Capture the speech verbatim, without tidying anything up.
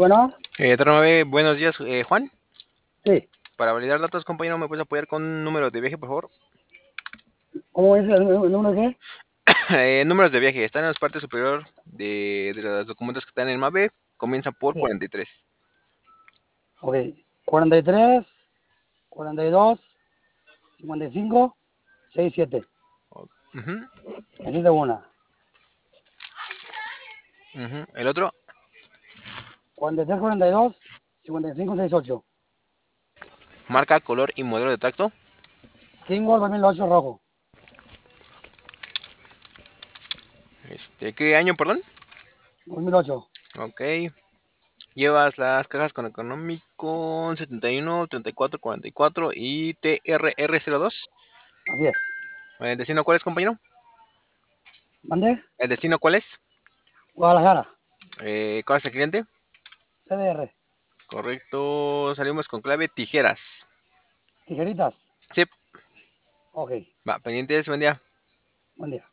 Bueno, Eh, Terra nueve, buenos días, eh, Juan. sí. Para validar datos, compañero, ¿me puedes apoyar con números de viaje, por favor? ¿Cómo es el, el número qué? Eh, números de viaje, están en la parte superior de, de los documentos que están en el MAVE. Comienza por Sí. cuarenta y tres. Ok. cuarenta y tres, cuarenta y dos, cincuenta y cinco, sesenta y siete. Ujú, Necesito una. ujú. El otro, cuarenta y tres, cuarenta y dos, cincuenta y cinco, sesenta y ocho. marca, color y modelo de tracto. Kingo dos mil ocho rojo. Este, ¿qué año, perdón? dos mil ocho. Ok. Llevas las cajas con económico setenta y uno, treinta y cuatro, cuarenta y cuatro y T R R cero dos. Así es. ¿El destino cuál es, compañero? ¿Mande? ¿El destino cuál es? Guadalajara. Eh, ¿cuál es el cliente? C D R. Correcto. Salimos con clave tijeras. Tijeritas. Sí, Ok. va, pendientes, buen día. Buen día.